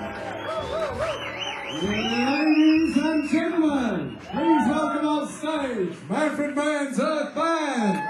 Ladies and gentlemen, please welcome on stage Manfred Mann's Earth Band.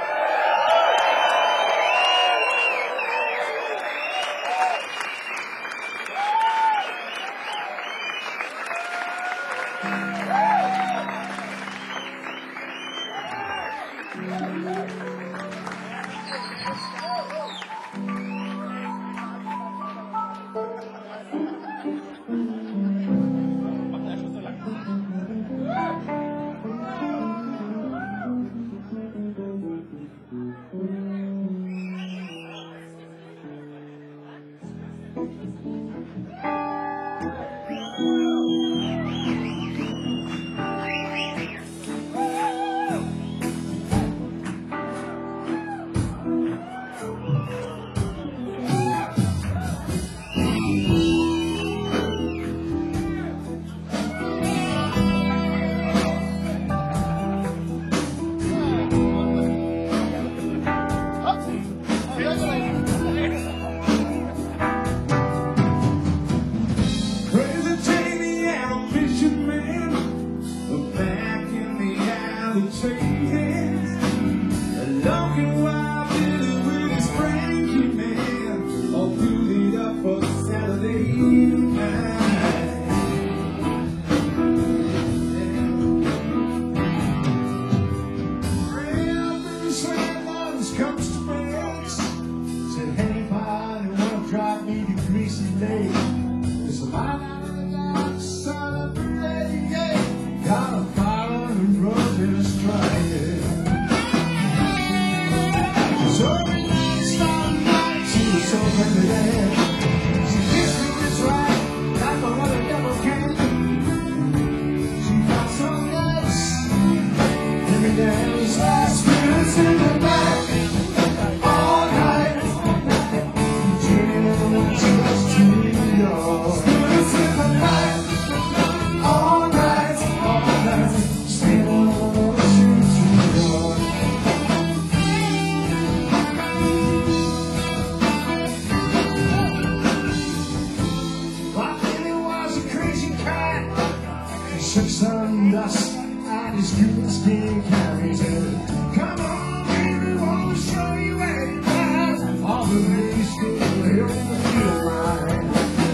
Some dust and his goodness being carried in. Come on, baby, wanna show you where you are. All the ladies still on the field line.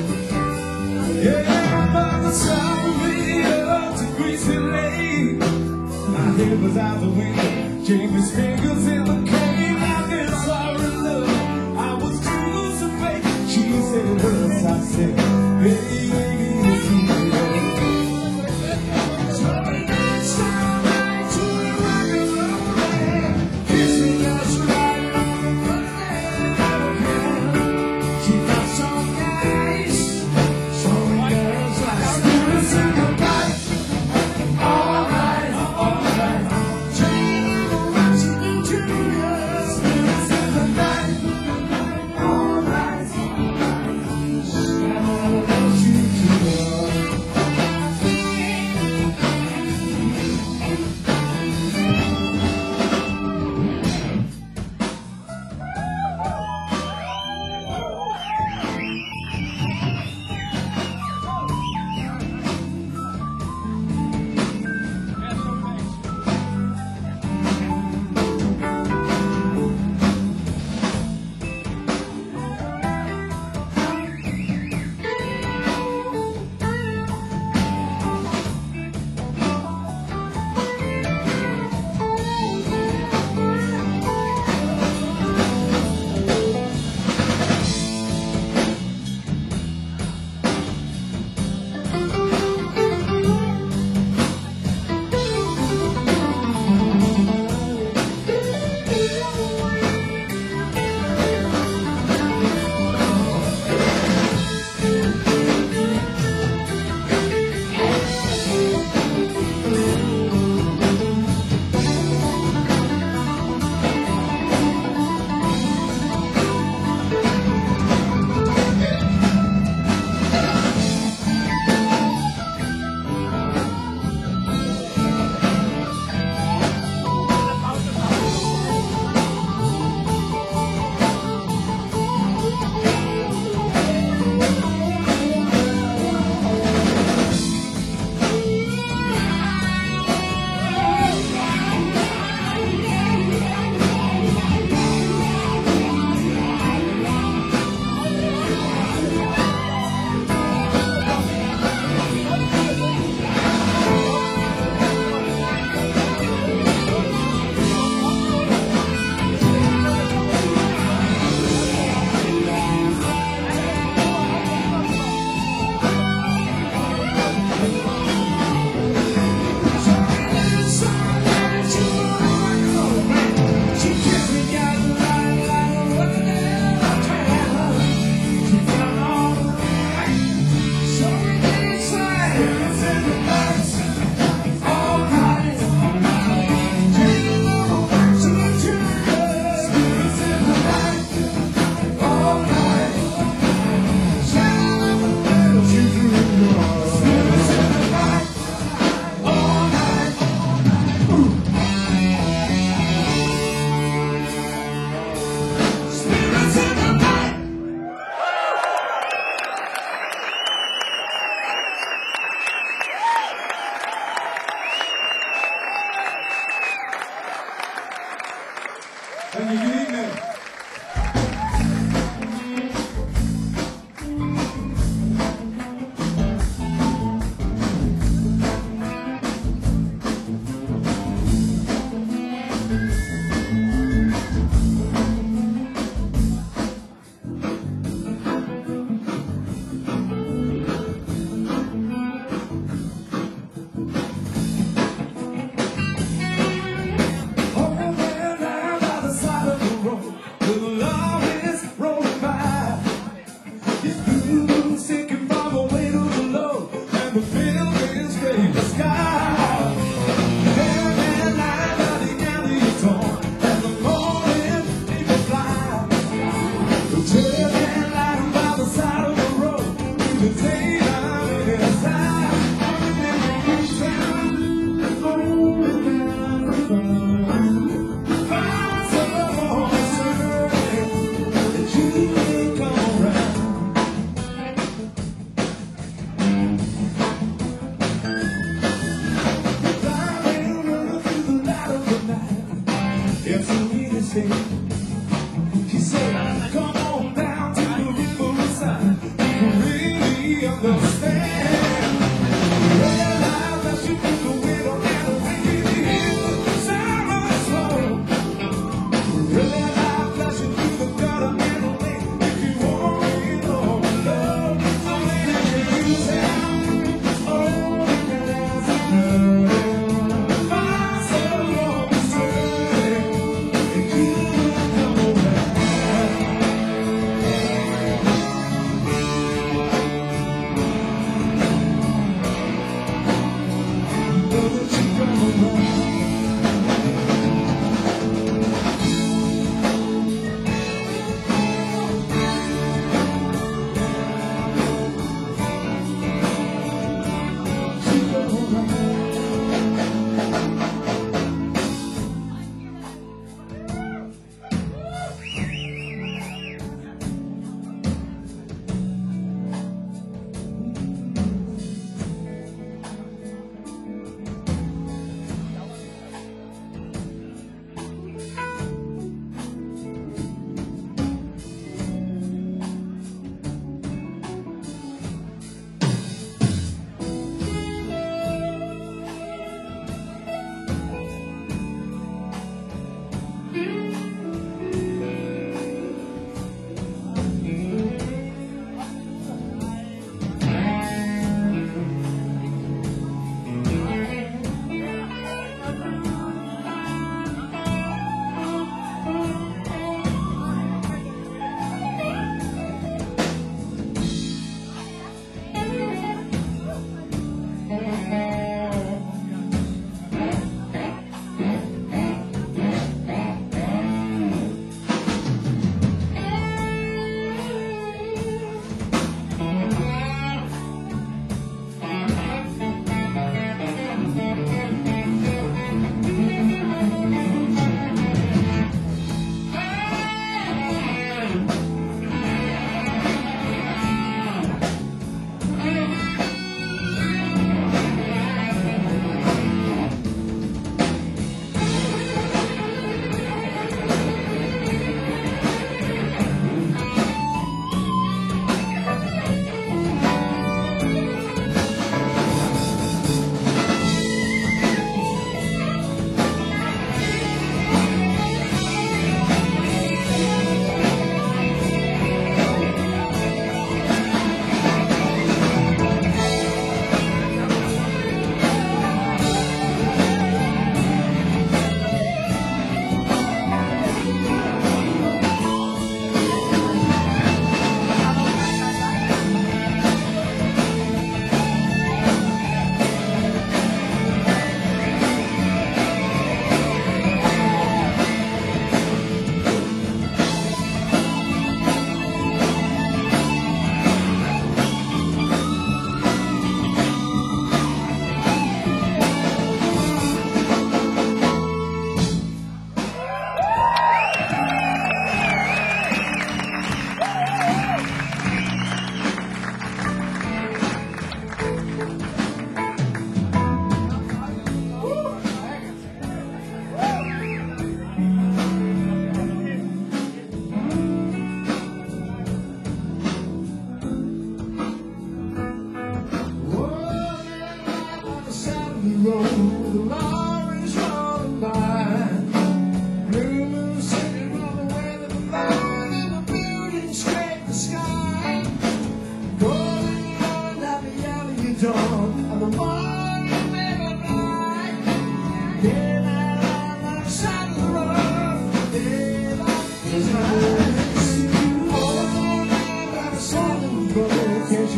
Yeah, by the time we made it up to Greasy Lane, my head was out the window, Jamie's fingers in the cane. I did sorry love, I was too loose to fake. She said it hurts, I said, baby, it's easy. To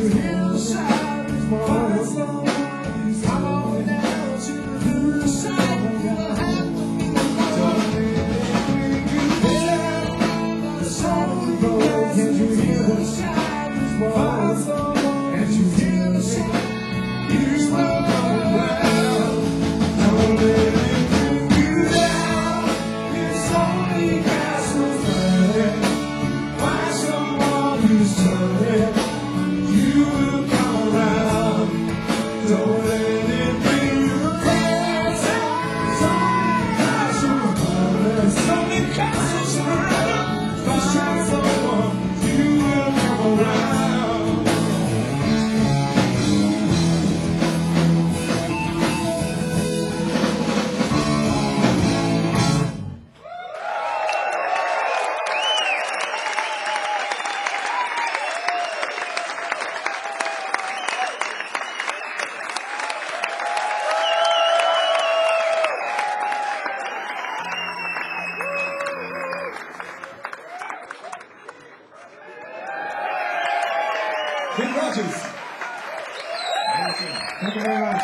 you hear the sirens blow? Find someone, come on down to the side of the house. Don't let it bring you down. The sun will go. Can't you hear the sirens blow? Find someone, can't you hear the sirens? You will come around. Don't let it bring you down. It's only castles burning. Find someone who's turning. You will come around. Don't let it bring you down. It's only castles burning. It's only castles burning. Find someone. You will come around. King Rogers. Thank you very much.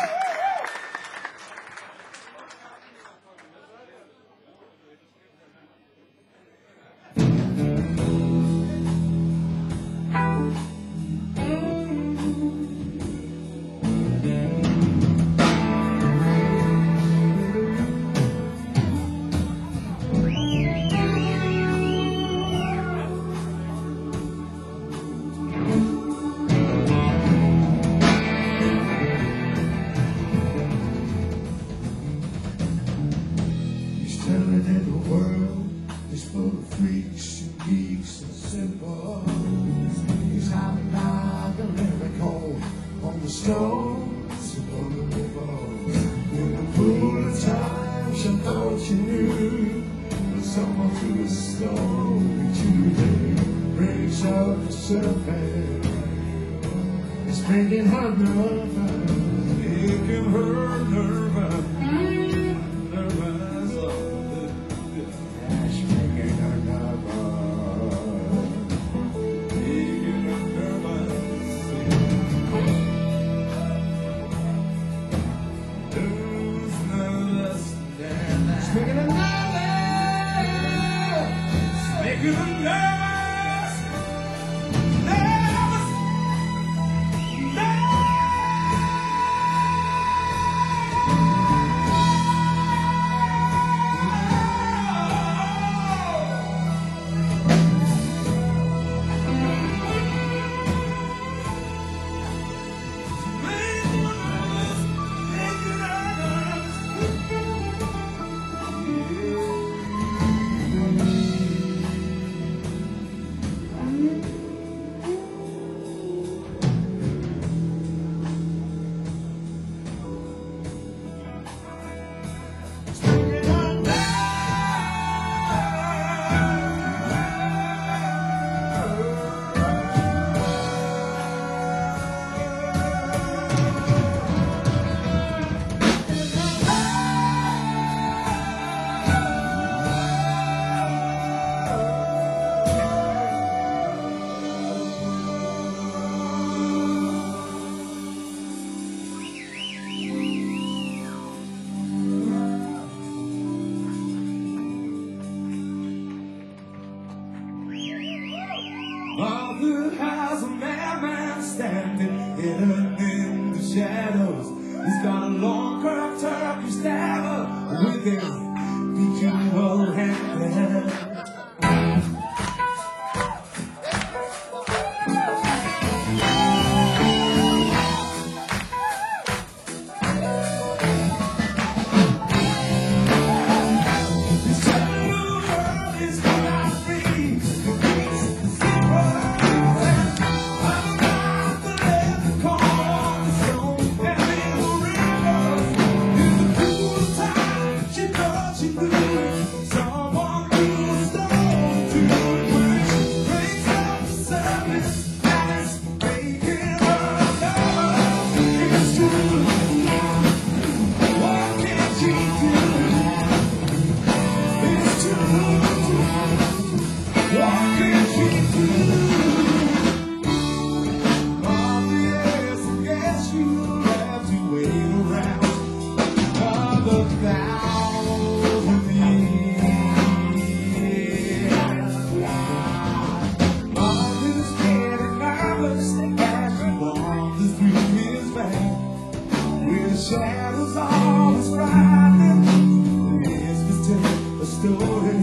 He's telling that the world is full of freaks and geeks and simples. He's hiding like a leprechaun on the stones and on the river. In the pool of time, she thought she knew that someone threw a stone into her. Breaks up the surface. It's making her nervous. Making her nervous. Mother has a madman standing hidden in the shadows. He's got a long curved turkey stabber with his beautiful hand. Someone colors as we wander through his van. With the shadows always riding, let's just tell a story.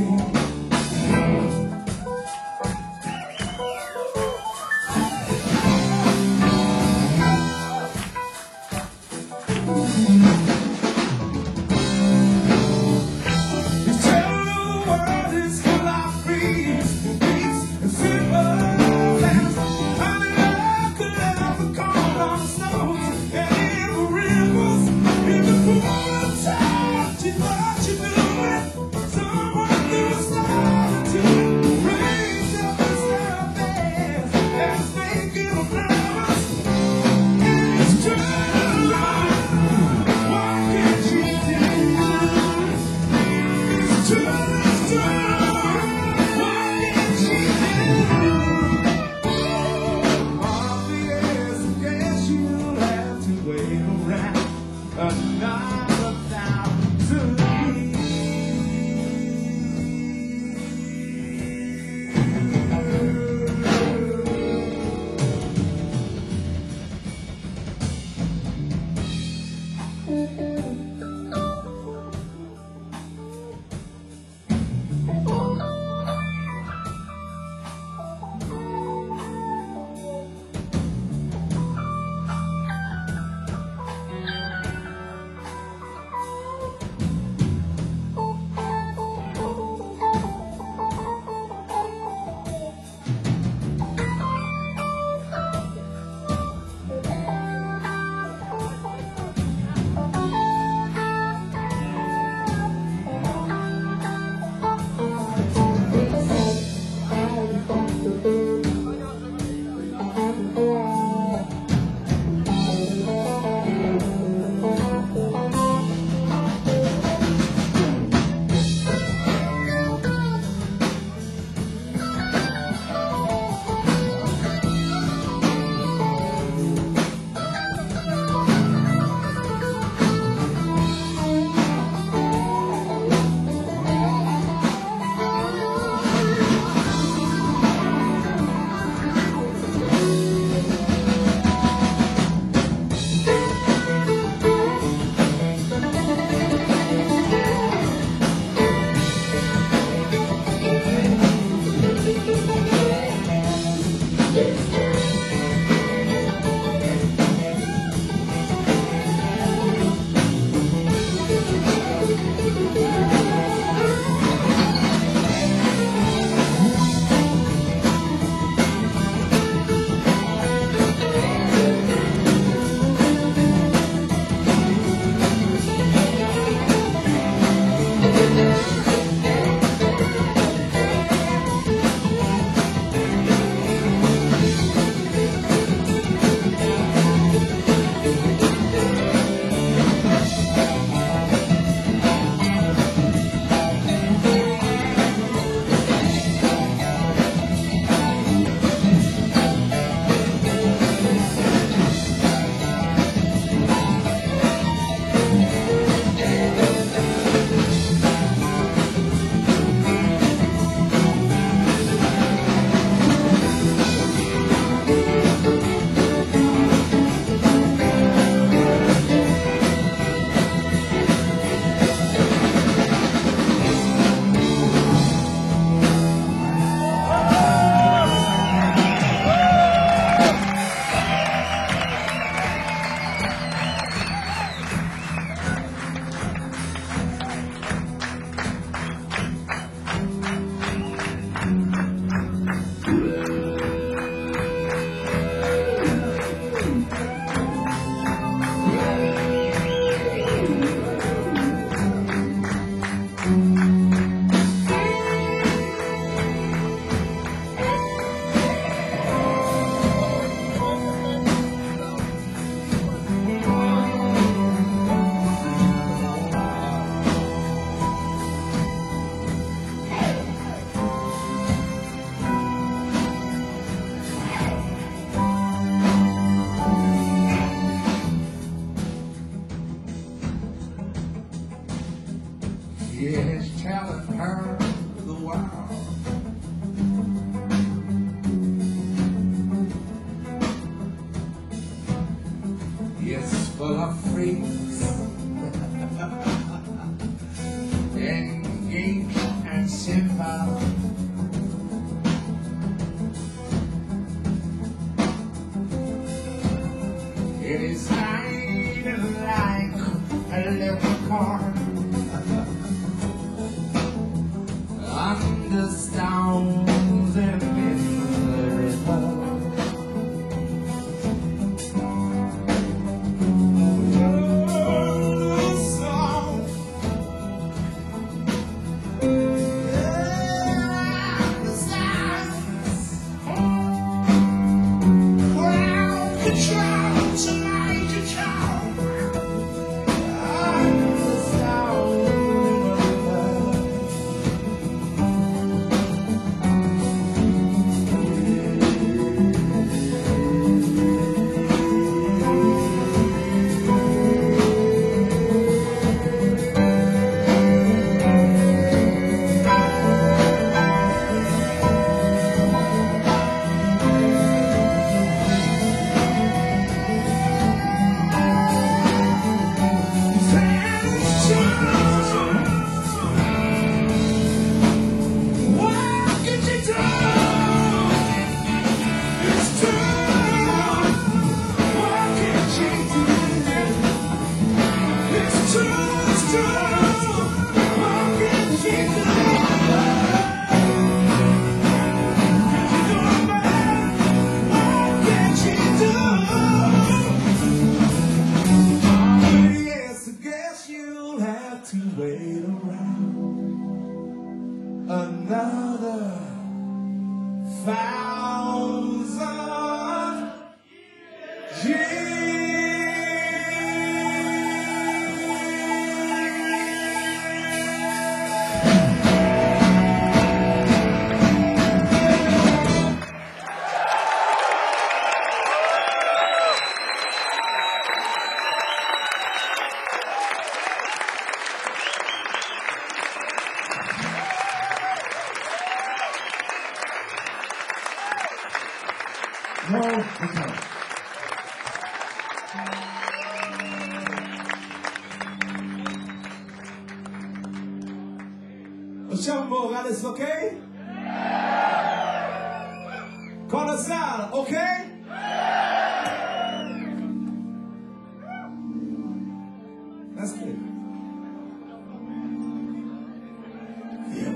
full of freaks, engage and simple. It is hiding like a leprechaun under stones and in the river. Wait around another 1,000 years. No, okay. Facciamo adesso, ok? Con la sala, ok? That's good. Yeah.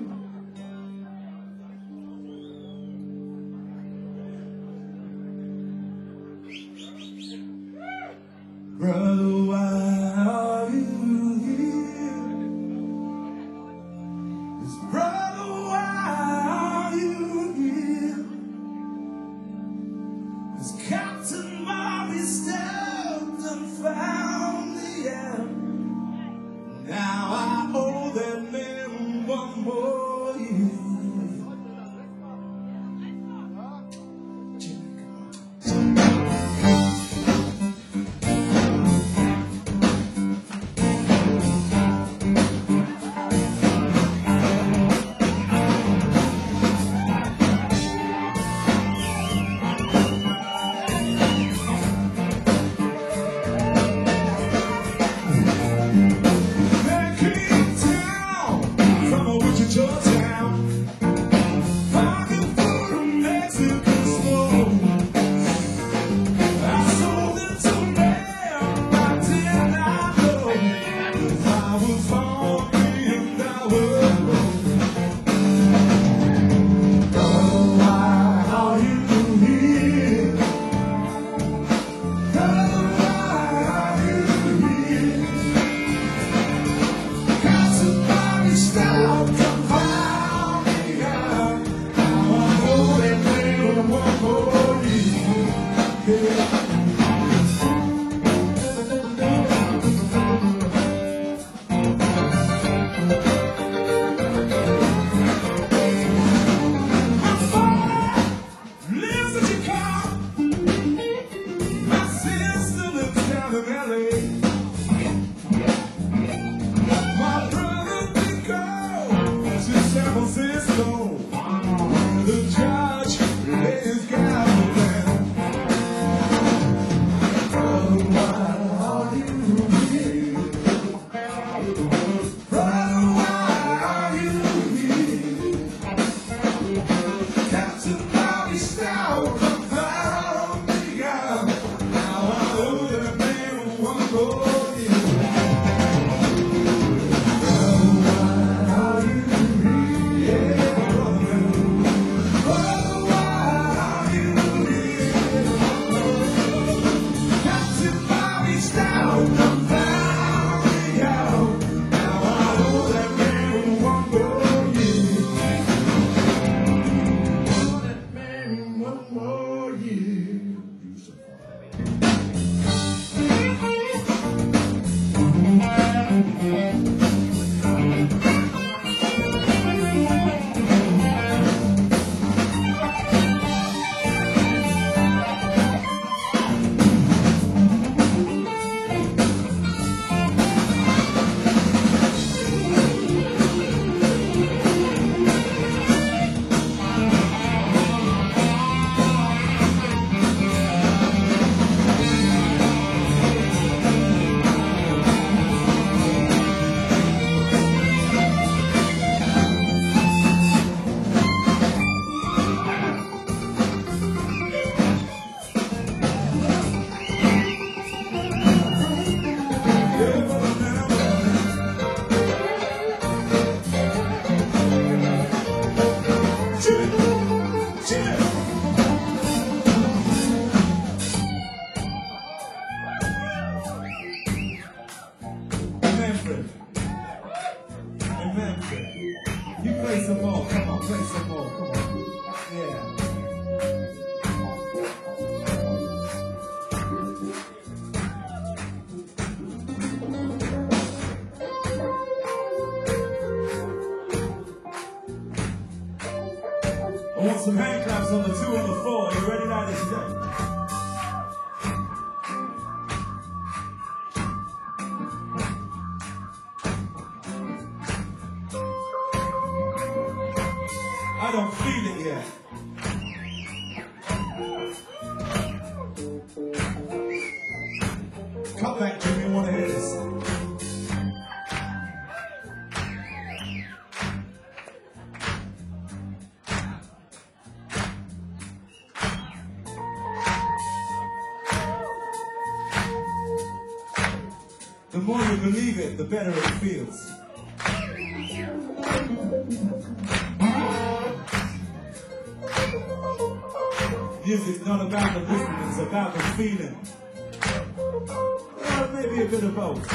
Brother, why are you here? Yes, brother, why are you here? As Captain Bobby stepped and found the end. Now I owe that man one more year. The judge lays gavel down. play some more. Come on. Yeah. I want some hand claps on the 2 and the 4. You ready now this day? I don't feel it yet. Come back, Jimmy. I want to hear this. The more you believe it, the better it feels. Music's not about the listening, it's about the feeling. Well, maybe a bit of both.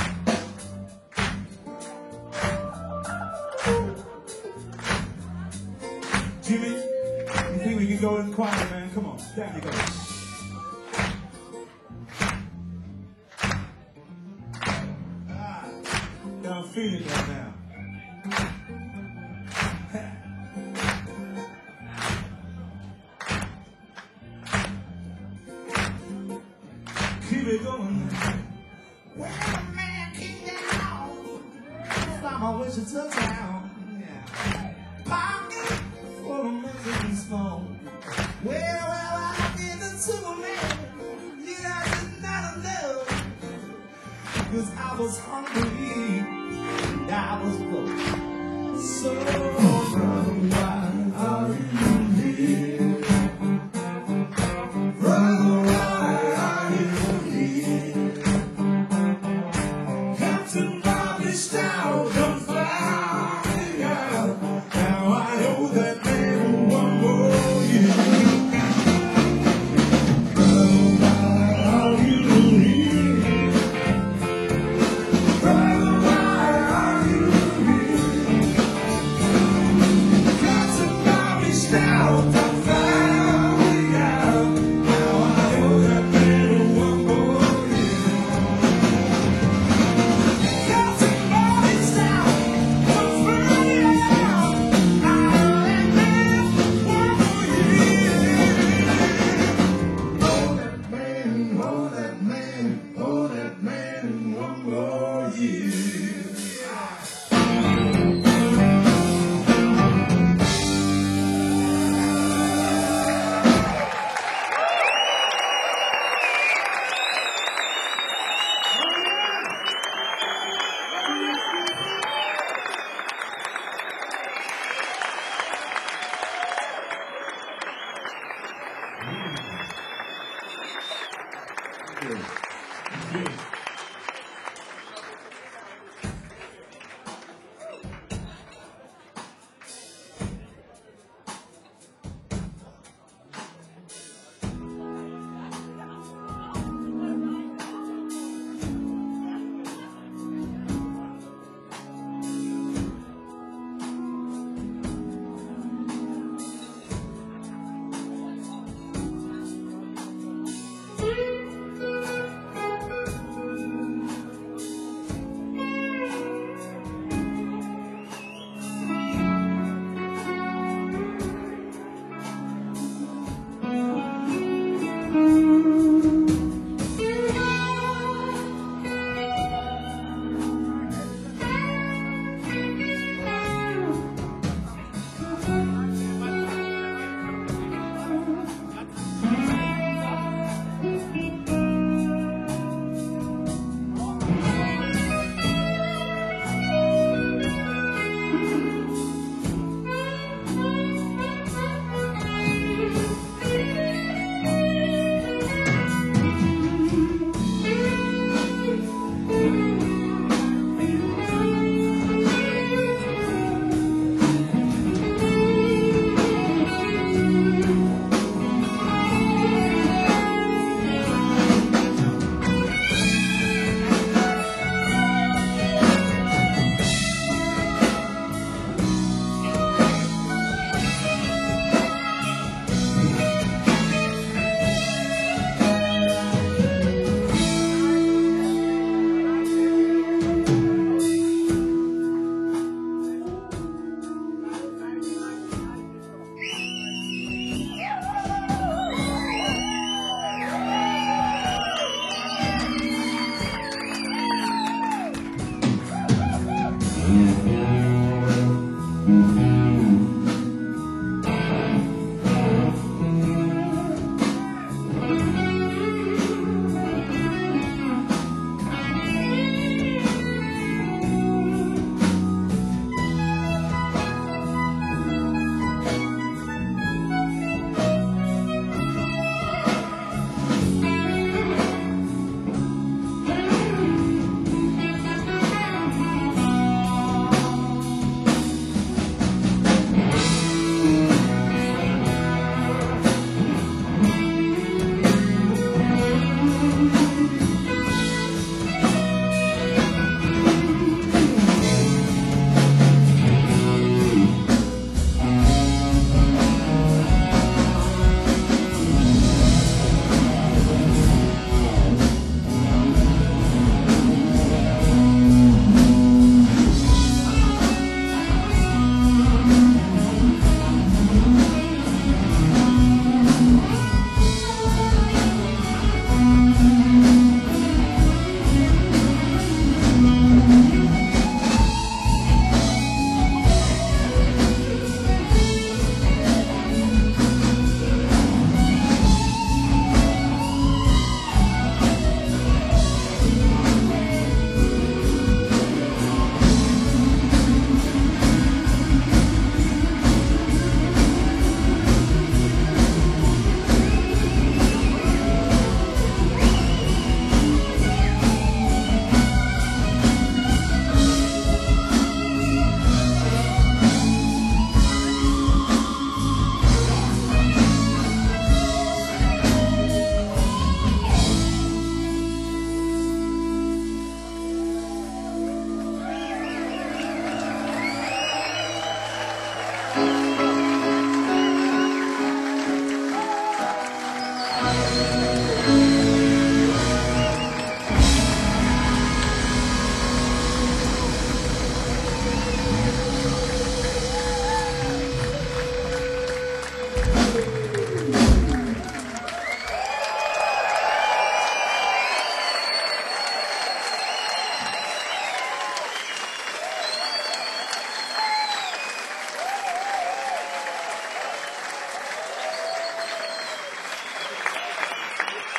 Jimmy, you think we can go in quiet, man? Come on, down you go. I'm feeling right now. Keep it going. Well, man, keep down. From my Wichita town. Yeah. Pocket for a Mexican smoke. Well, I did it to a man. Yeah, I did not enough. Because I was hungry. I was broke. So, brother, why are you here? Brother, why are you here? Captain Bobby Stout, come flying out. Now I owe that man one more year. Brother, why are you here? Brother, why are you here? Captain Bobby Stout, come flying out. Now I owe that man one more year. Captain Bobby Stout, come flying out. Now I owe that man one more year. Oh, that man, oh, that man, oh, that man one more year.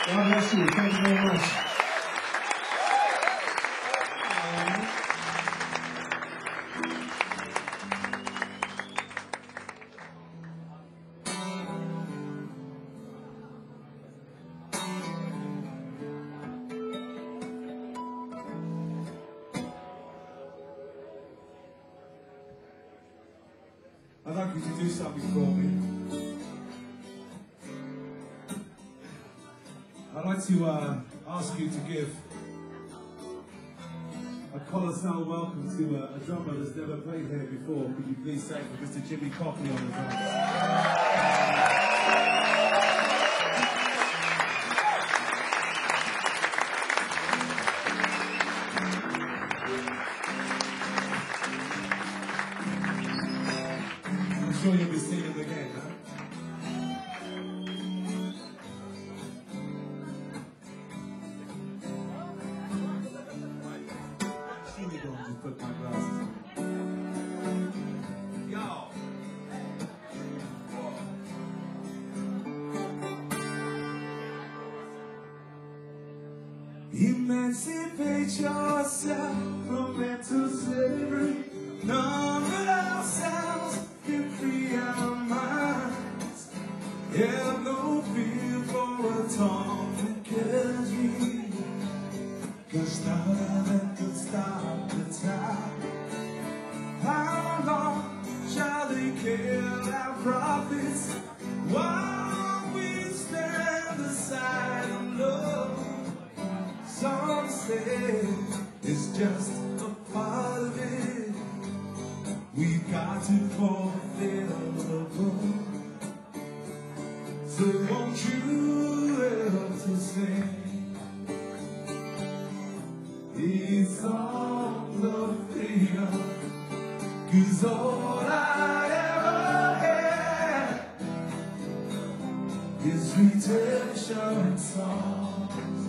God bless you. Thank you very much. I'd like you to do something for me. I'd like to ask you to give a colossal welcome to a drummer that's never played here before. Could you please say for Mr. Jimmy Coffey on the drums? I'm sure you'll be seeing him again, huh? Here we go, just put my glasses on. Yo! Emancipate yourself from mental slavery. Number ourselves and free our minds. Have no fear for atomic energy. 'Cause now that can stop the time. How long shall they kill our prophets while we stand aside and look? Some say it's just a part of it. We've got to fulfill the book. So won't you help to sing these songs of freedom? 'Cause all I ever had is redemption songs.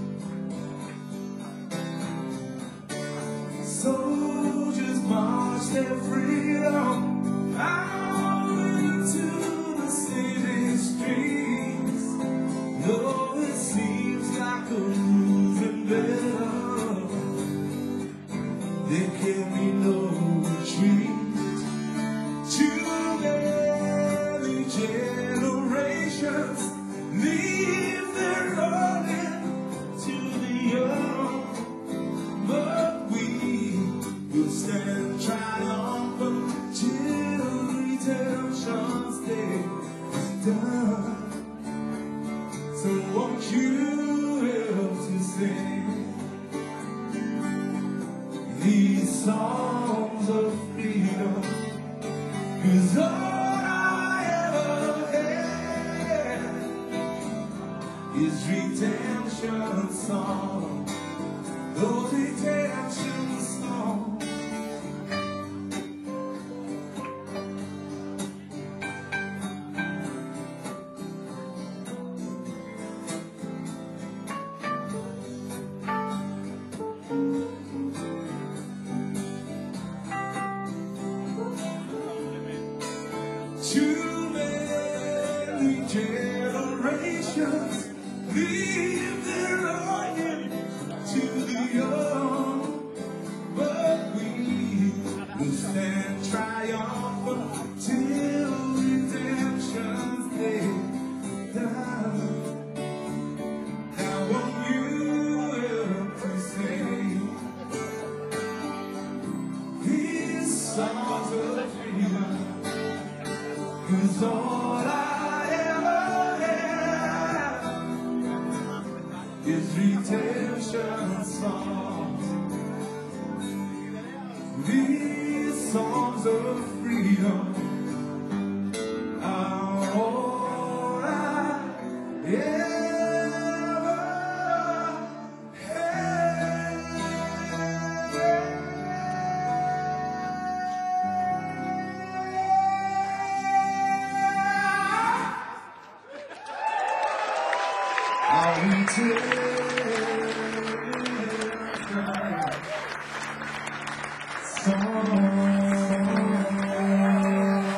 Soldiers march their freedom out into the city streets. Though it seems like a losing battle, there can be no retreat. Too many generations leave their running to the young, but we will stand triumphant till redemption's day is done. So won't you help to sing these songs of freedom? 'Cause all I ever had is redemption song. Those redemption songs. Too many generations leave their longing to the young, but we will stand triumphant till redemption's day down. Now won't you help to sing these songs of freedom? 'Cause all I ever had is redemption songs. These songs of freedom are all I ever had.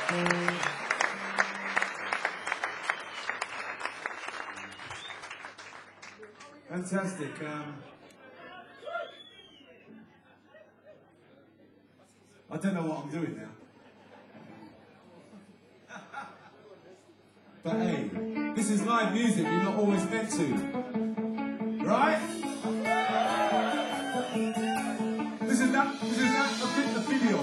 Fantastic. I don't know what I'm doing now. But hey, this is live music, you're not always meant to. Right? This is not a video.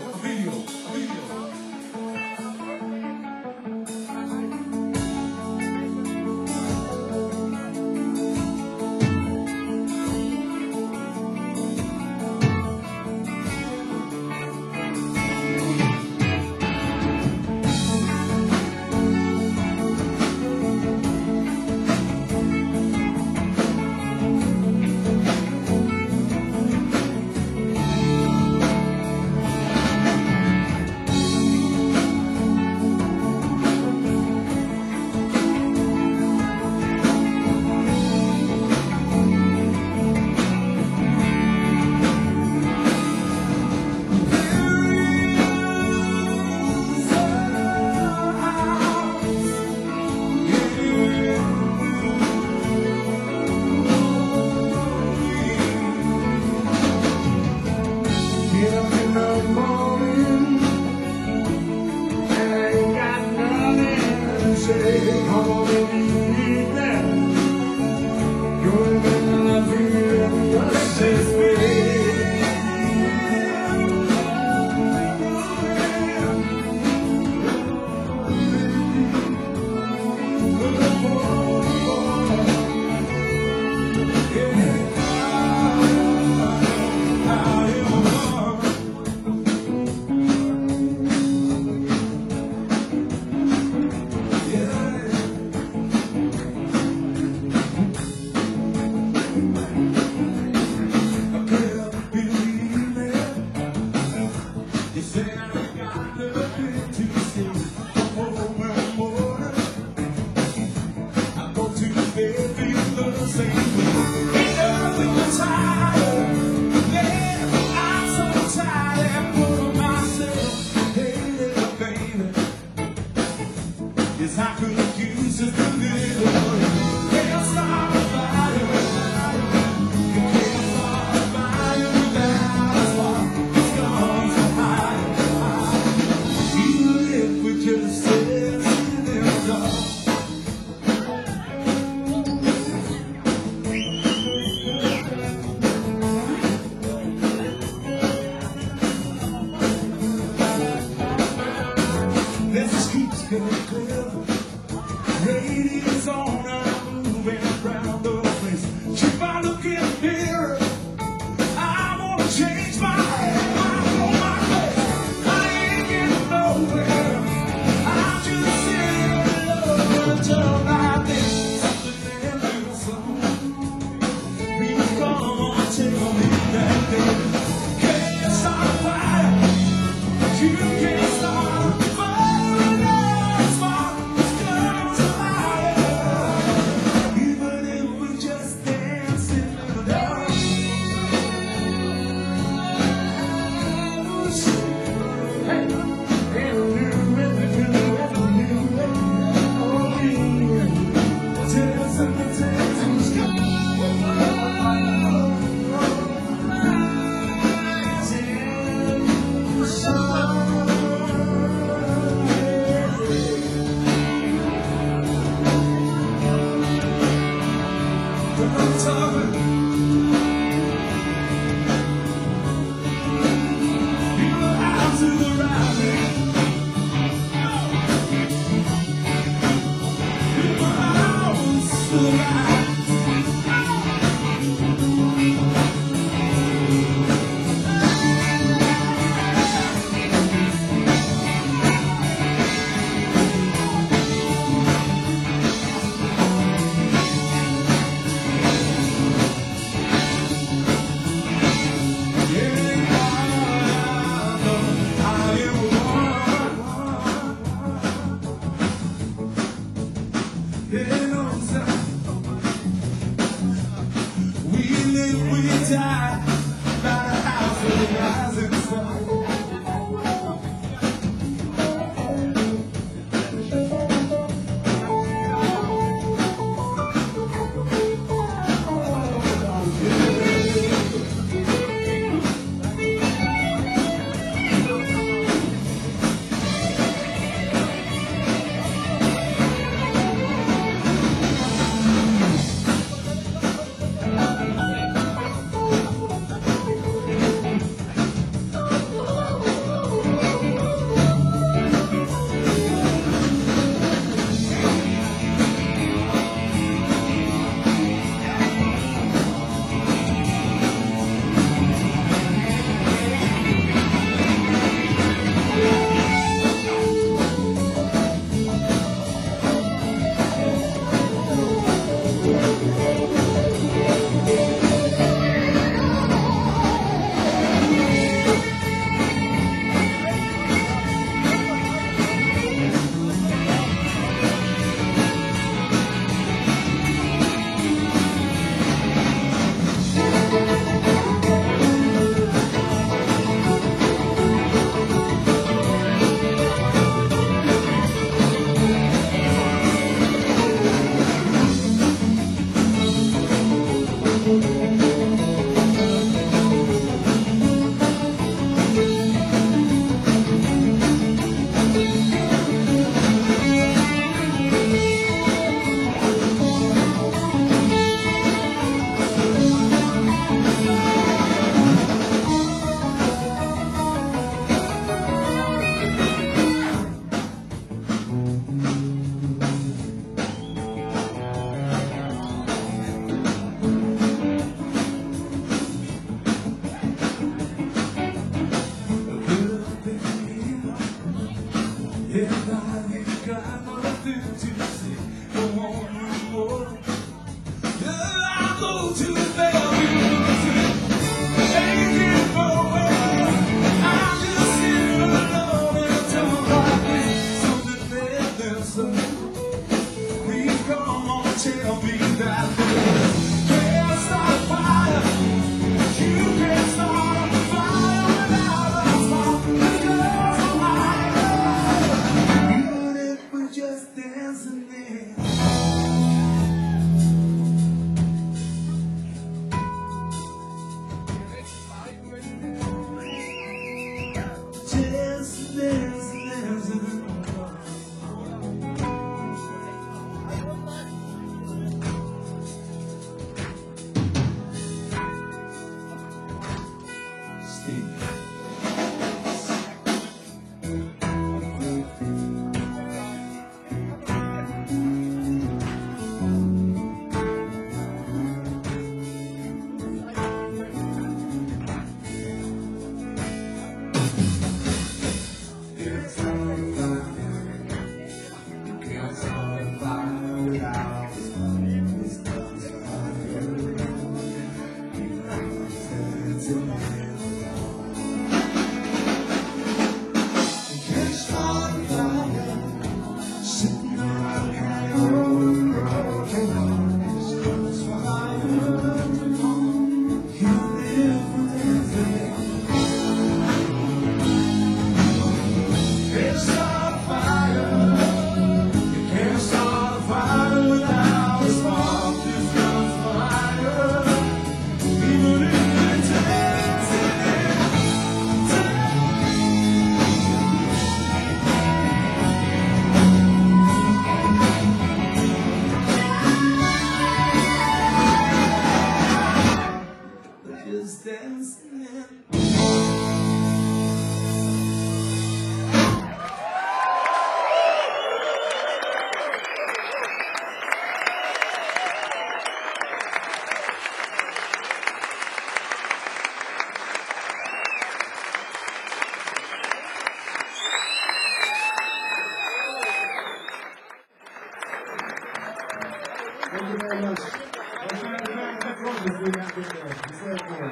Thank you very much. Let's try to thank the brothers we got in there. You said more.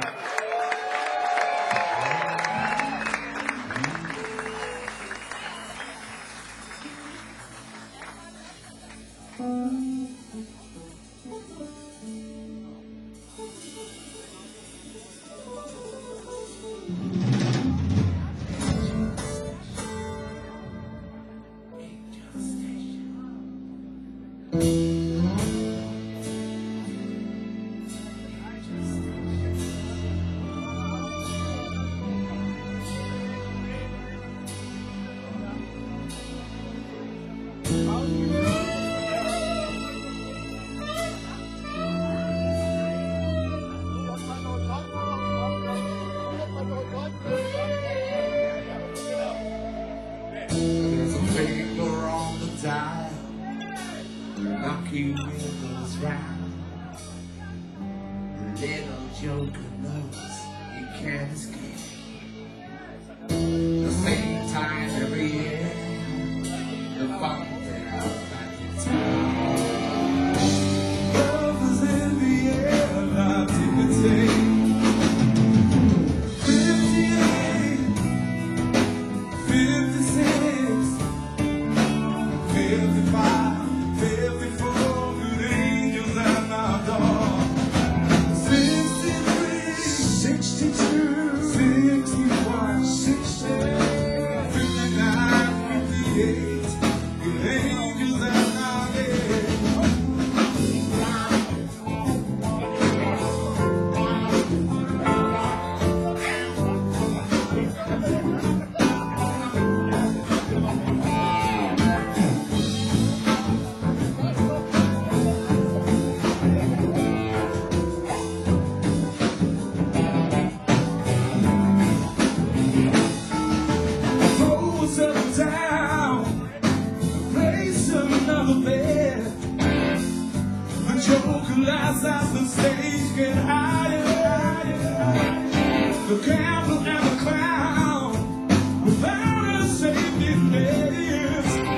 There's a finger on the dial, knocking windows round. The little joker knows he can't escape. The same time every year, the fun down back in town. Love is in the air, not to take. 58, 56, 55, 54, good angels at my door. 63, 62, 61, 60, 59, 58, good angels at my door. Settle down, place another bed. The joker lies as the stage get higher, higher. The candle and the clown without a safety net.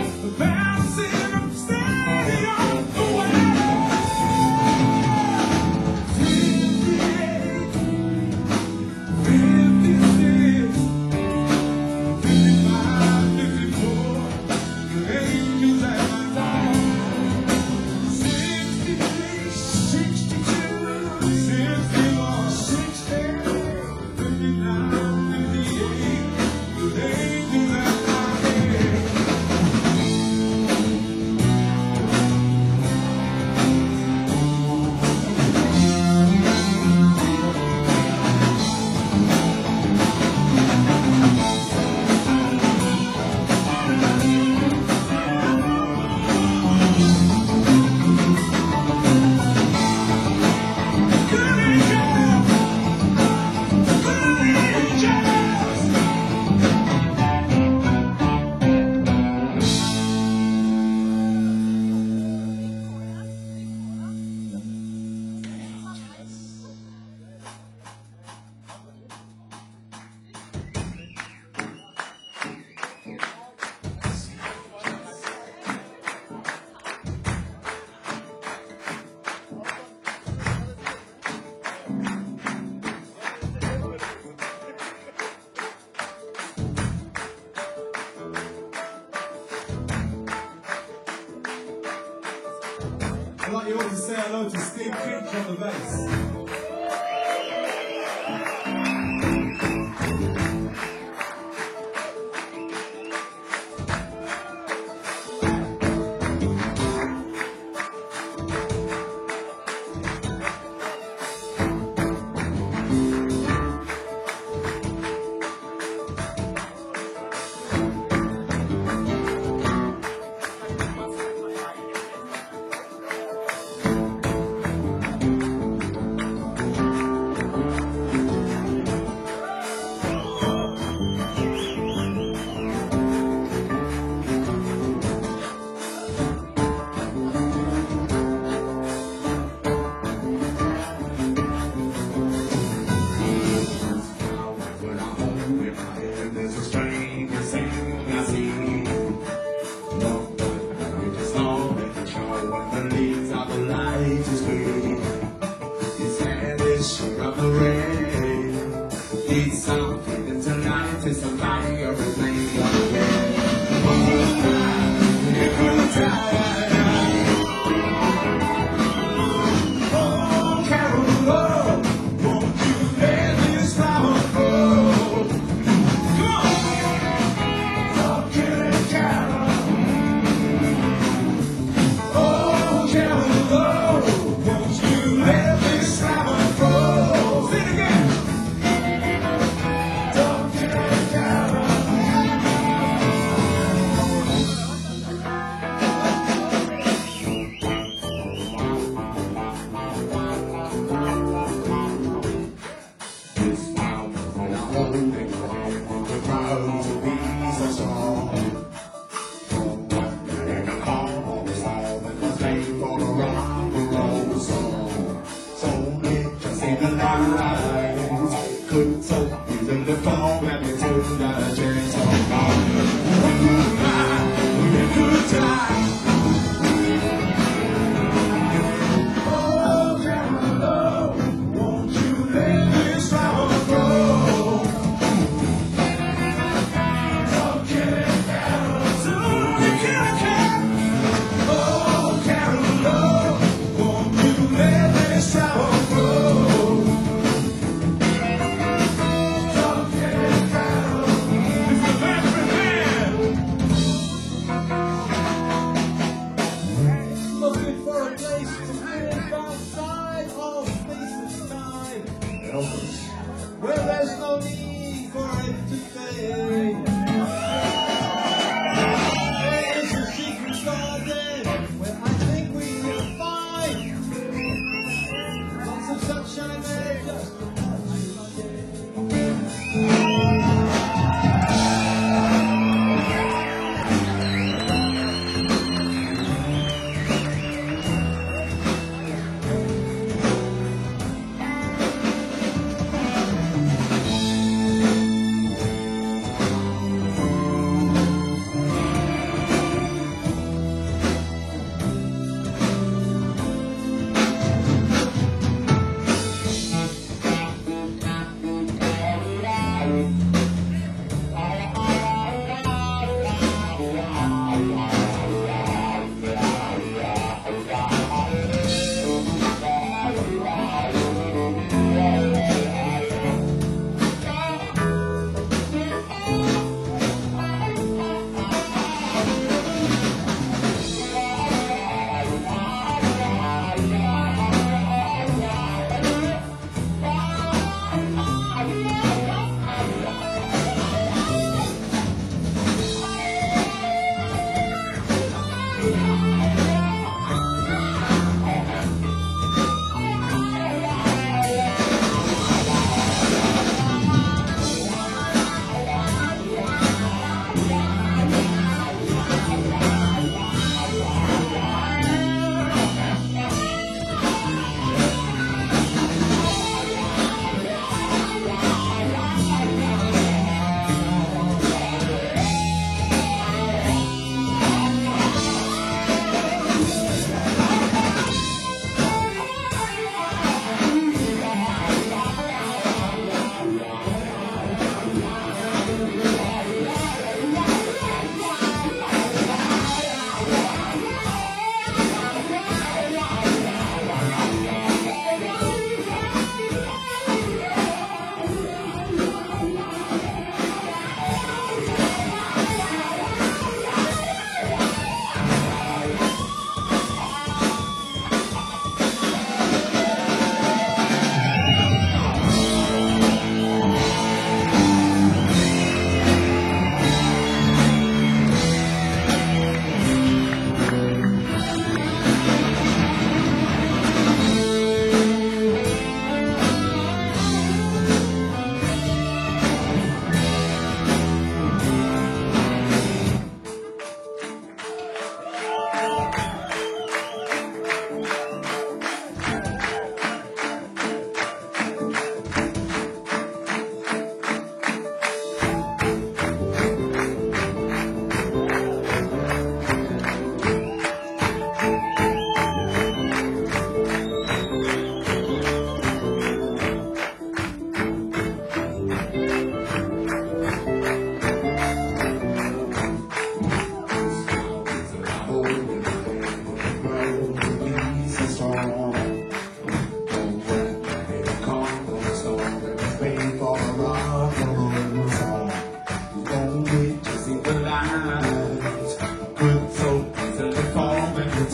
I'd like you all to say hello to Steve Kinch on the bass.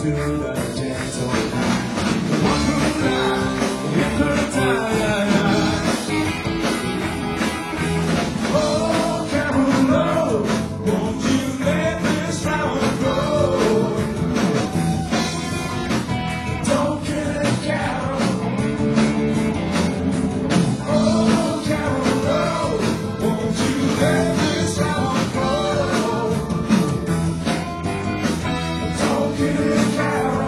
to the gentle night. One moonlight in the twilight. Oh, Carol, won't you let this flower grow? Don't kill it, Carol. Oh, Carol, won't you let this flower grow? Don't kill it, Carol.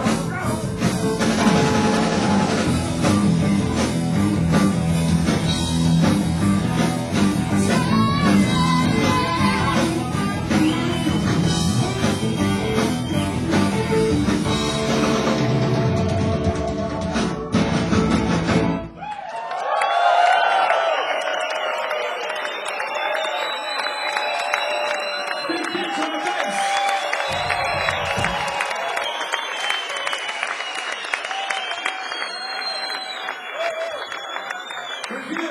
Thank you.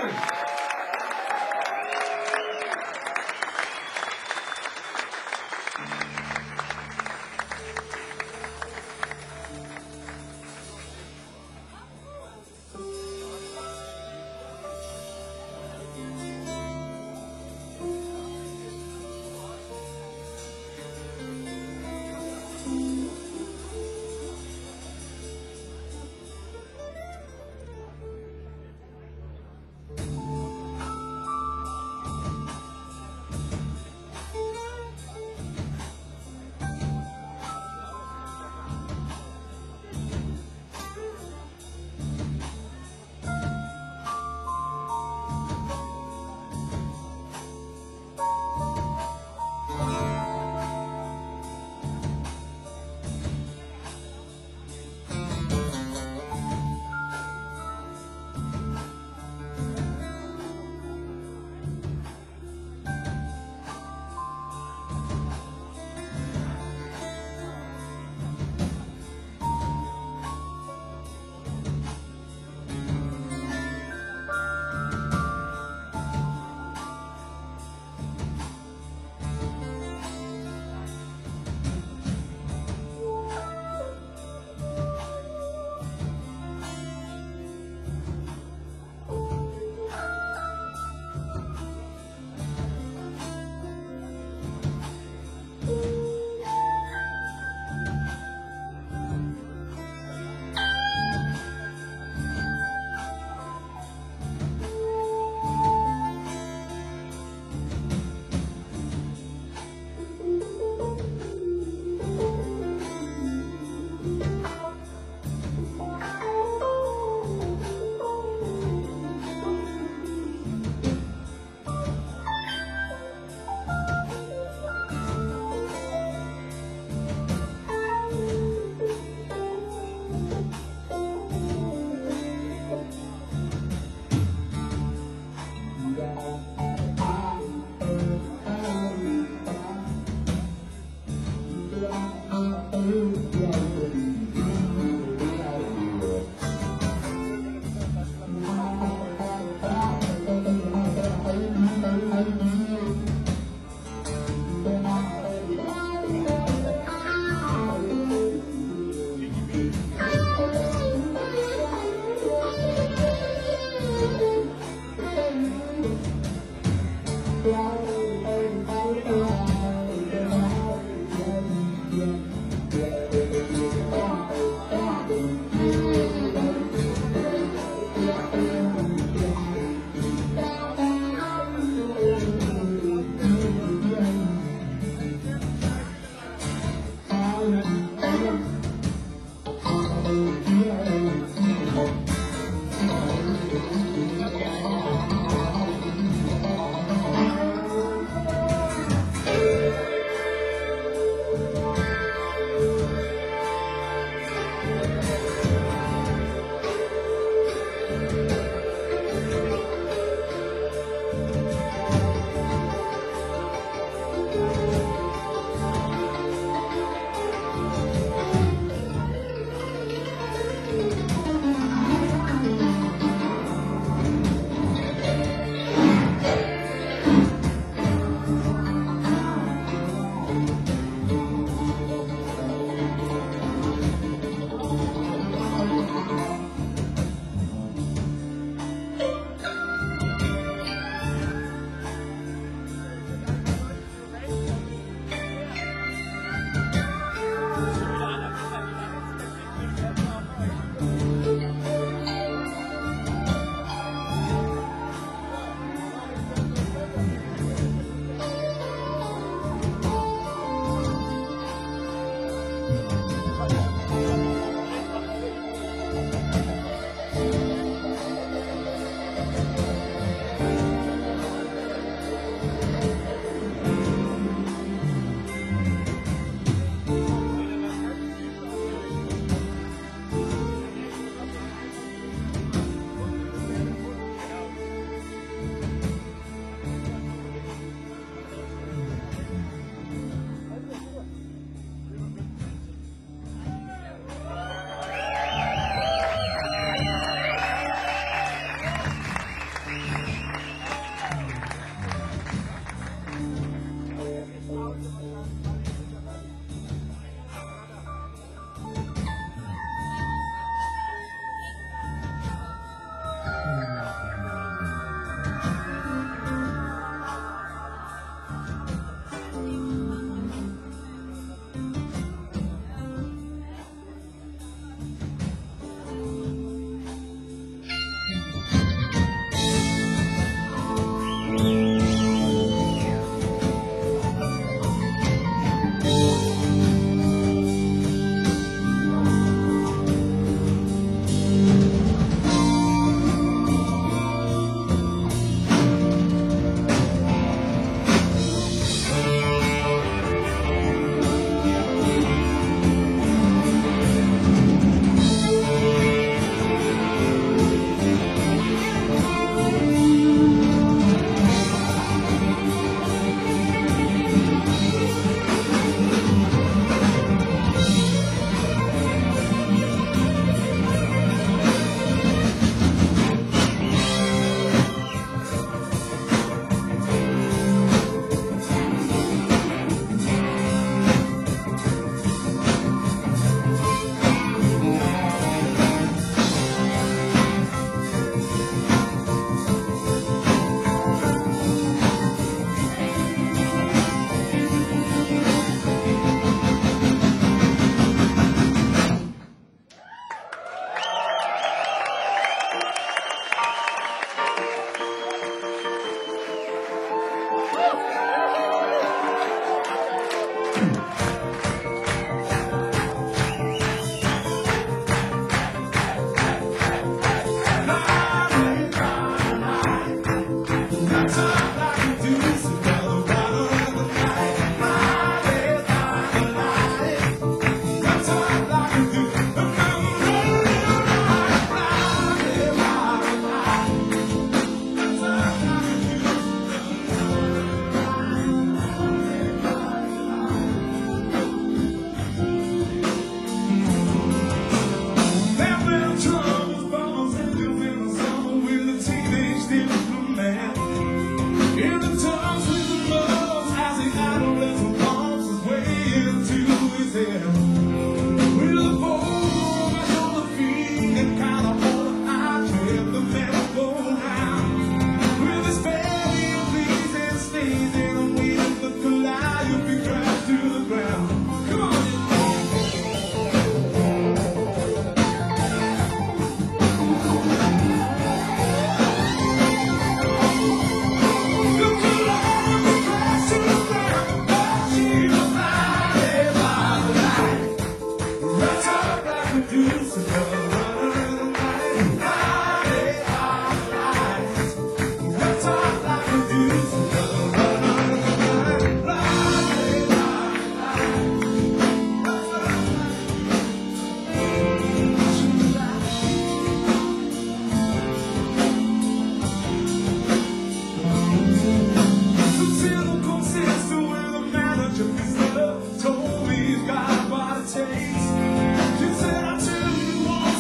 Told me he's got what it takes. She said, I tell you what.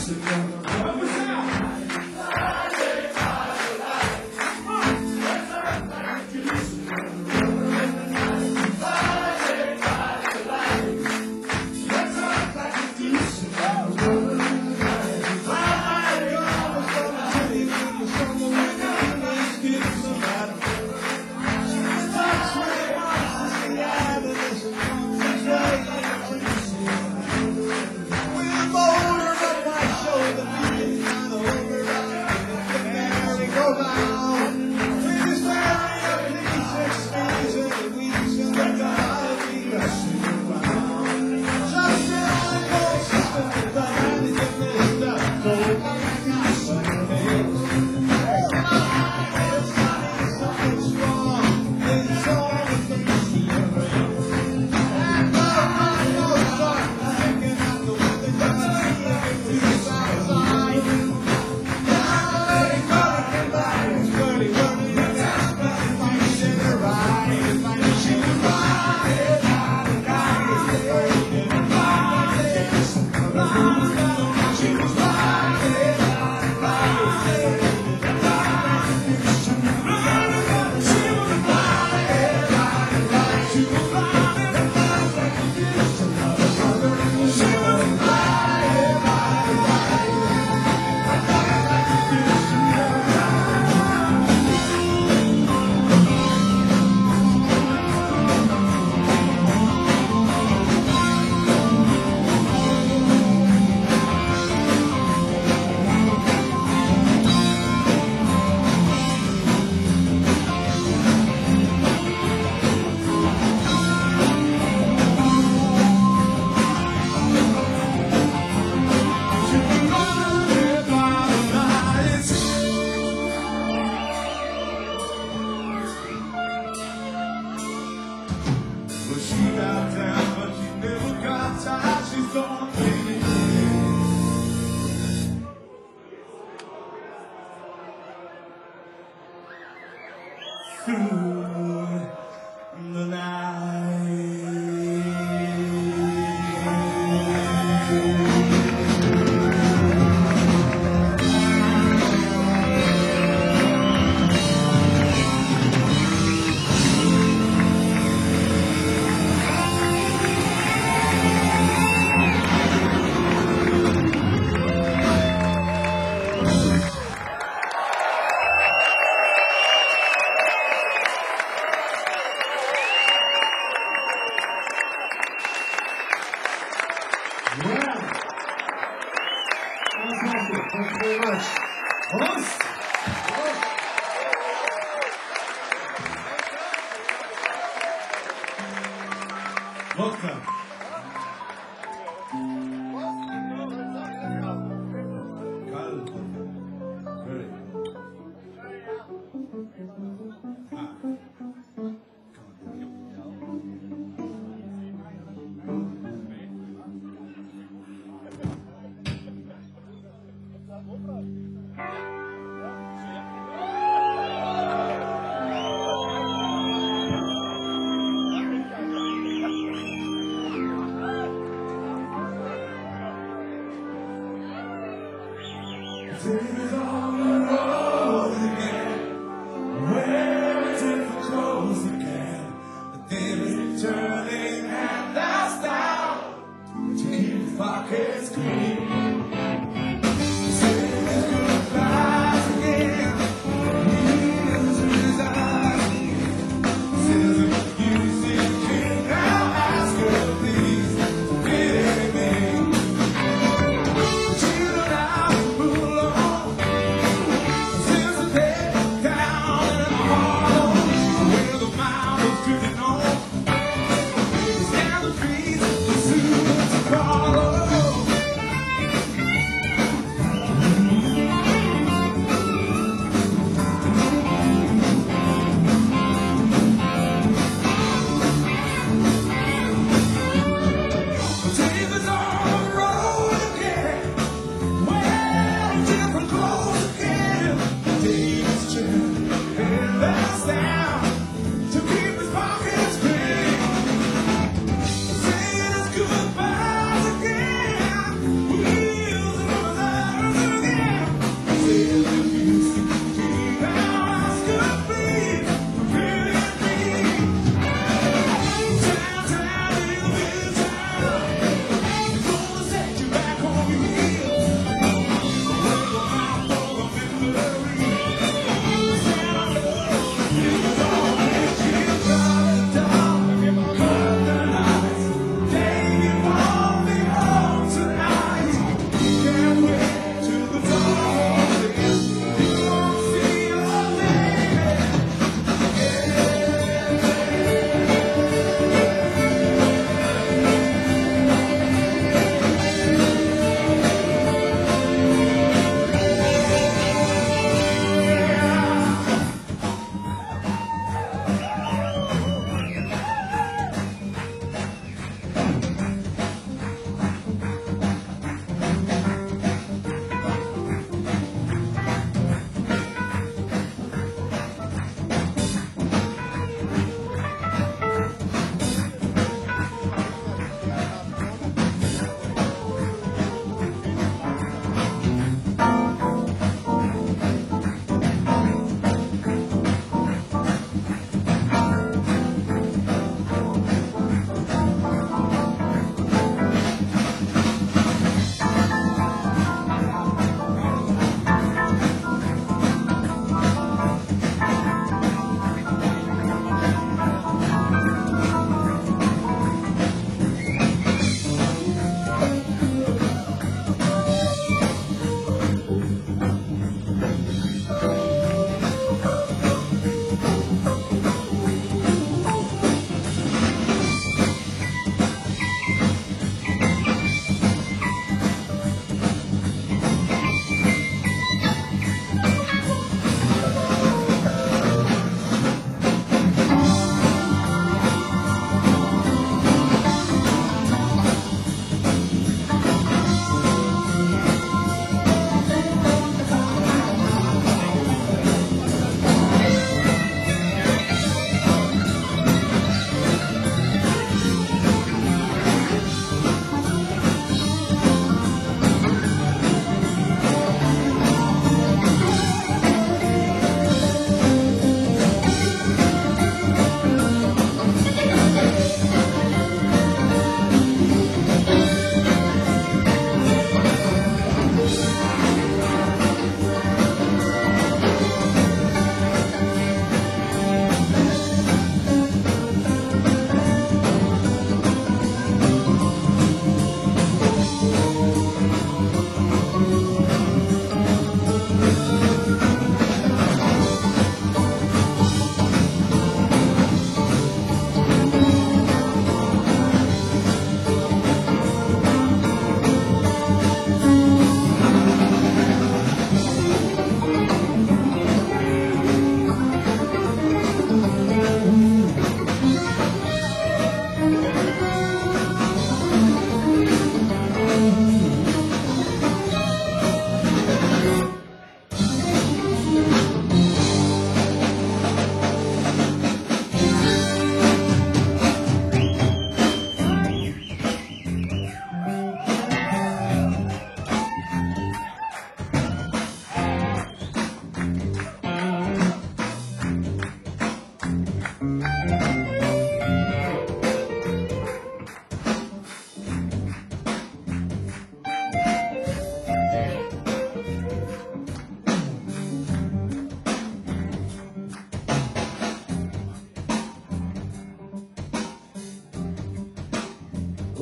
Thank you very much. Horst? Welcome. David on the road again, wearing different clothes again. But David's turning and that's down to keep his pockets clean. Saying his goodbyes again, he's in his eyes. Says if you see a king, now ask her please, forget me. But you don't have to move along.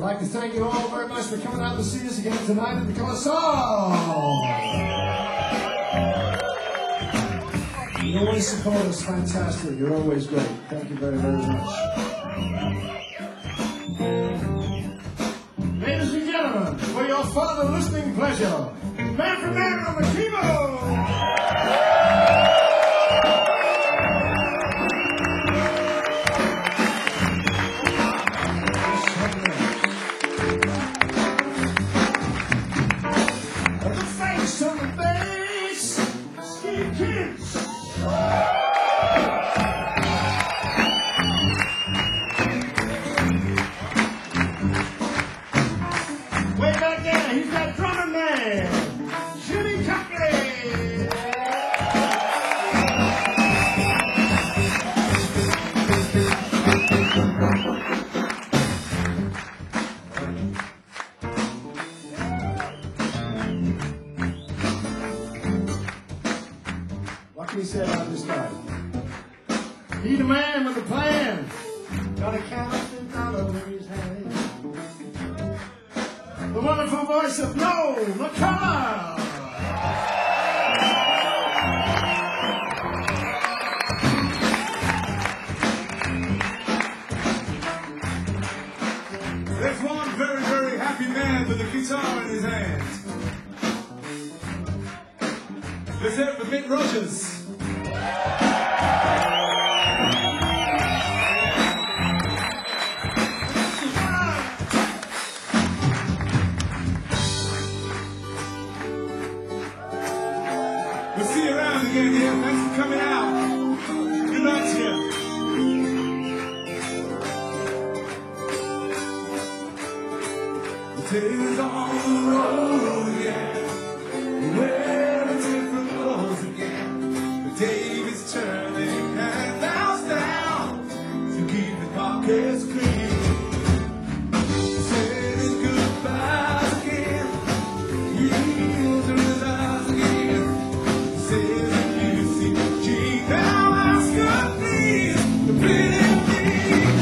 like to thank you all very much for coming out to see us again tonight at the Colossal. You always support us fantastic. You're always great. Thank you very, very much. Ladies and gentlemen, for your further listening pleasure, Manfred Mann on the keyboard. He said on this night, he's the man with the plan. Got a $1,000 in his hand. The wonderful voice of Noel McCullough. There's one very, very happy man with a guitar in his hand. Let's hear it for Mick Rogers. We'll see you around again here. Thanks for coming out. Good night to you. The days on the road again. Wearing different clothes again. The David's turning and house down to keep the pockets clean. Saying goodbyes again. Heels are his eyes again. Says if you see Gene, now ask her please. The pretty thing.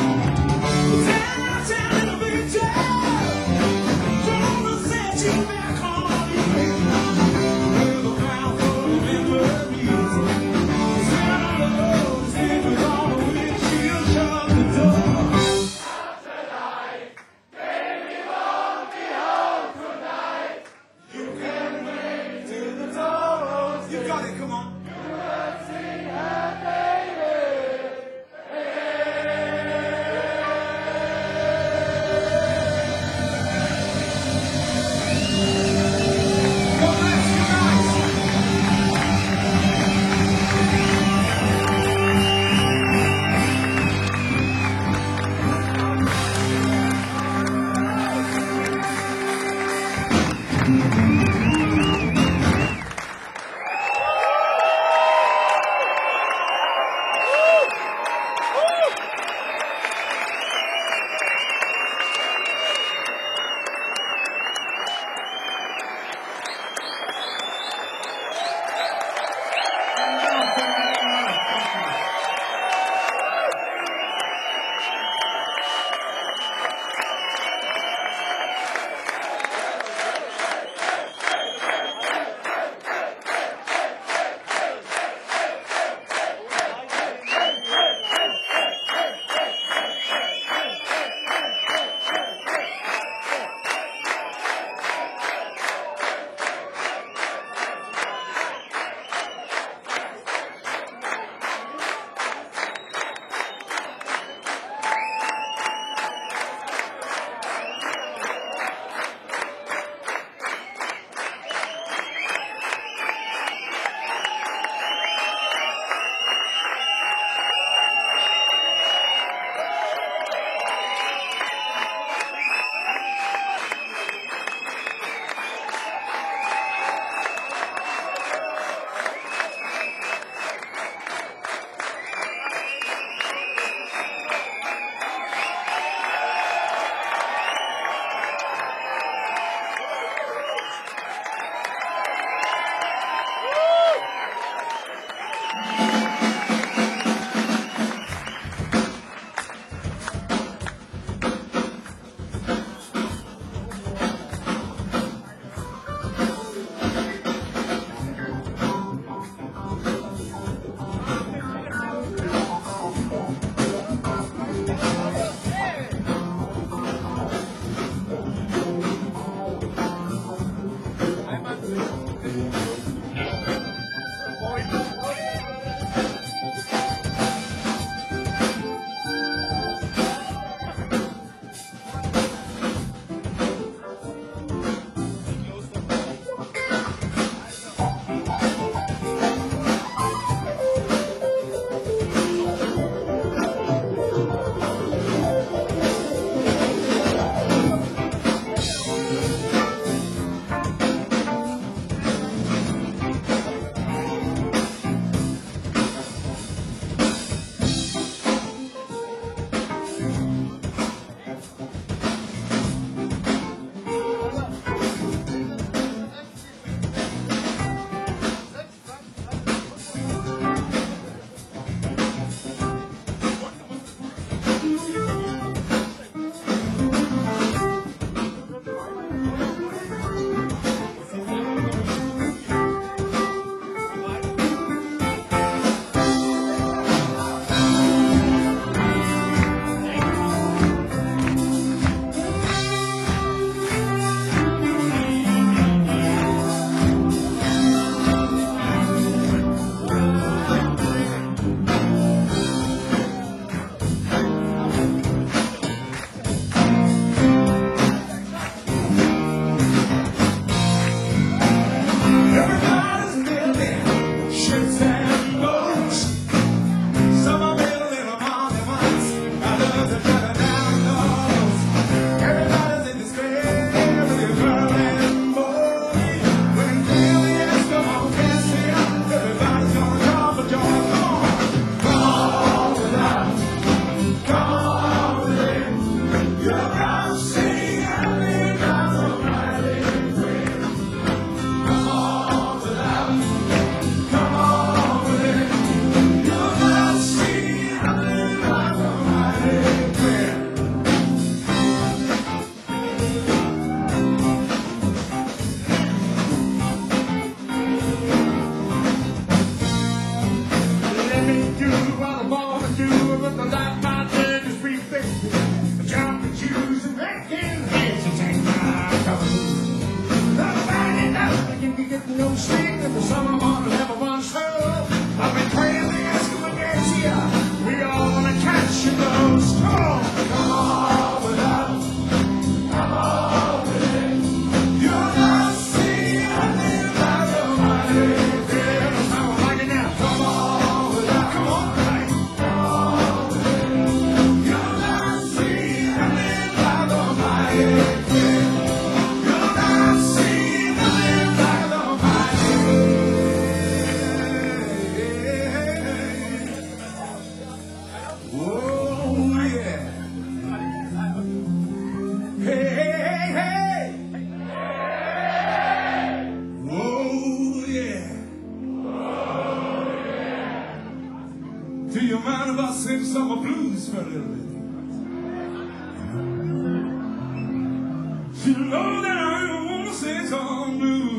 Tell a big tale. Don't set you back on your way. With a mouth full of memories. Santa Claus sleeping on the windshield, shut the door. Tonight, baby, won't be home tonight. You can wait till the dawn. You got it, come on. You will sing her baby. God bless you guys. getting no sleep, and the summer morning never runs through. I've been praying this coming next year. We all wanna catch you those. Come on, come on with us. Come on with it. You'll not see nothing like the mighty. Yeah, I like it now. Come on with us. Come on, right. Come on with it. You'll not see nothing like the mighty. You'll not see nothing like the mighty. Oh yeah. Hey, hey, hey. Oh yeah. Do you mind if I sing some blues for a little bit? You know that I want to sing some blues.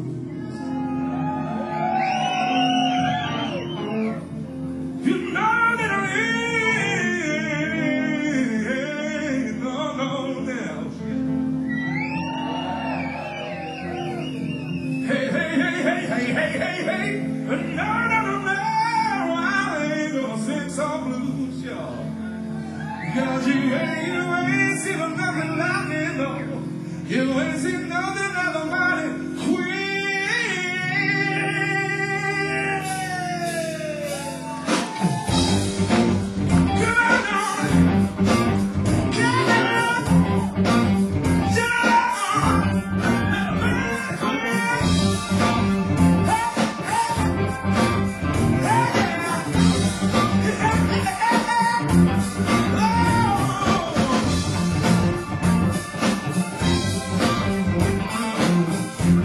You know that I ain't no else. Hey, hey, hey, hey, hey, hey, hey, hey. No, I ain't gonna sing some blues, y'all. 'Cause you ain't seen nothing like it, no. You ain't seen nothing like the mighty queen. Come on, come on.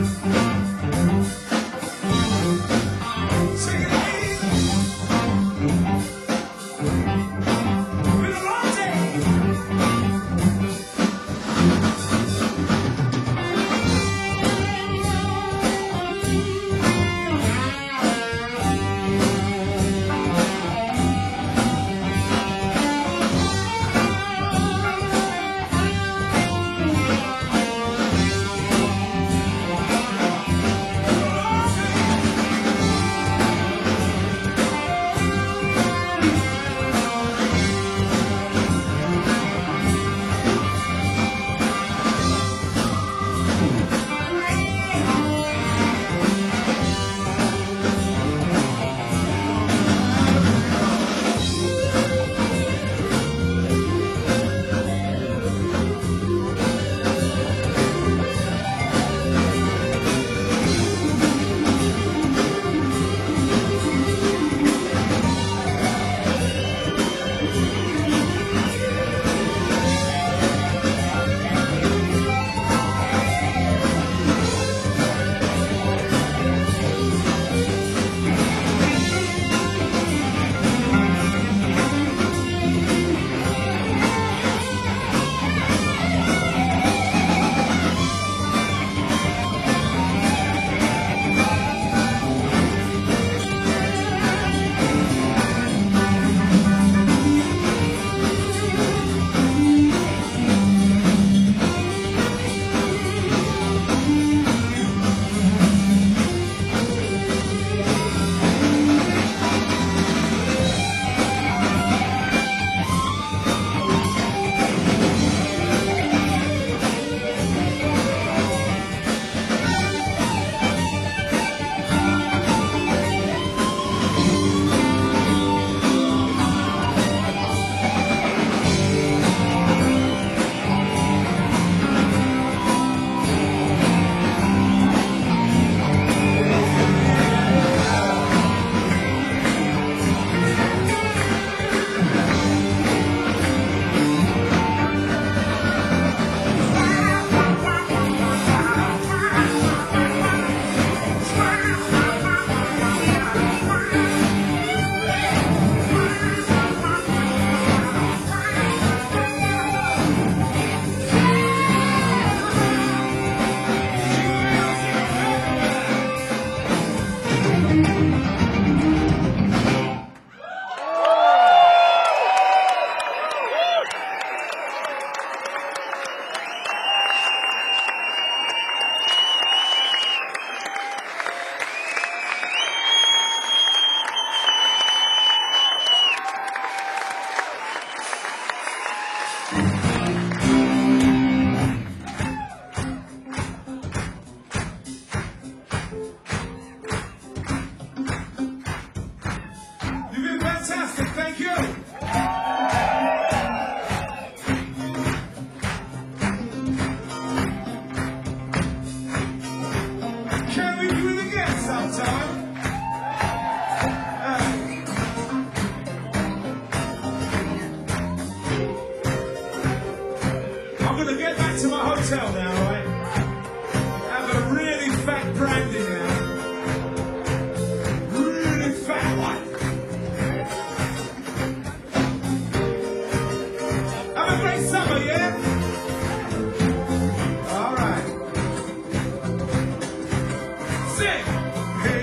sing. Hey,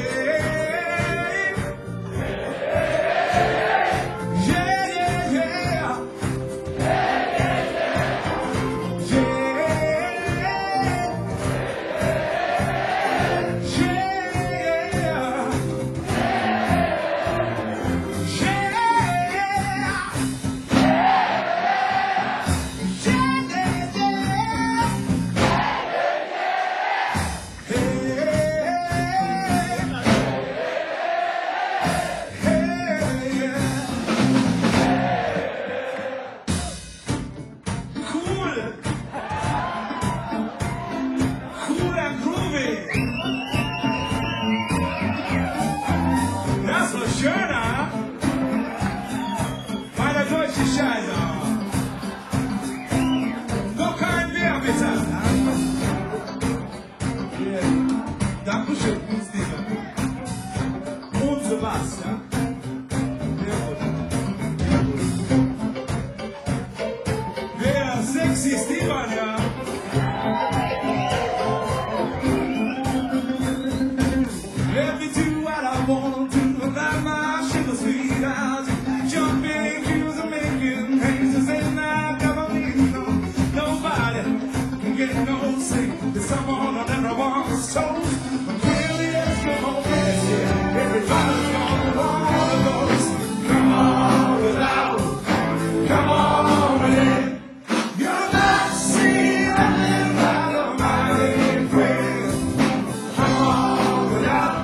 yeah, yeah, yeah. Das war schöner. Meine deutsche Scheiße. Noch kein mehr, bitte. Yeah. Dankeschön, Steven. Und Sebastian. Sehr gut. Sehr gut. Wer sexy Steven, ja. Let me do what I want to without my sugar sweet eyes. Jumping queues and making hazes and I never need nobody can get no sleep. There's someone on everyone's toes. I'm really asking for this. Everybody's gonna want those. Come on without, come on with it. You're not seeing nothing but a mighty praise. Come on without.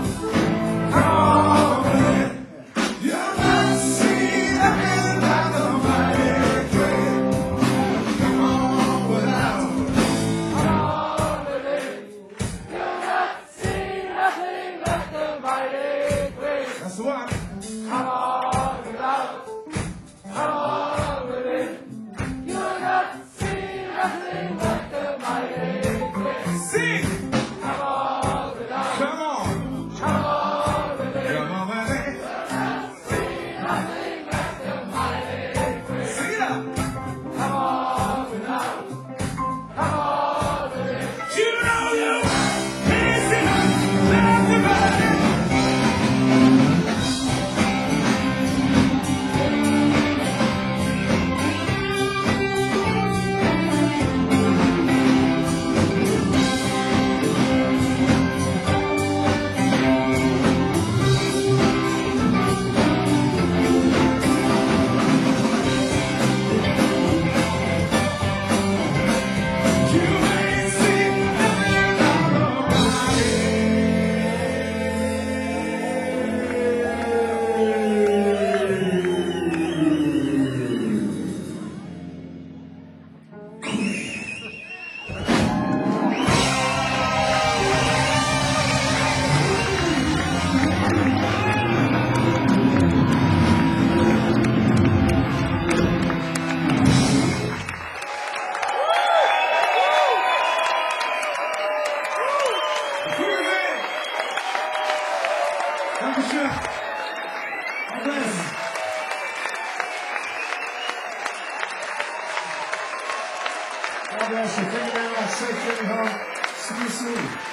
That's the one. Come on, without. Come on with it. You'll not see nothing but the mighty grace. Sing. Come on, without. Come on. Come on with it. Come on with it. You'll not see nothing but the mighty grace. Sing it up. Come on, without. Come on with it. You know you can't see nothing but it. Dankeschön. God bless. God bless you. Thank you very much. Safe journey home. See you soon.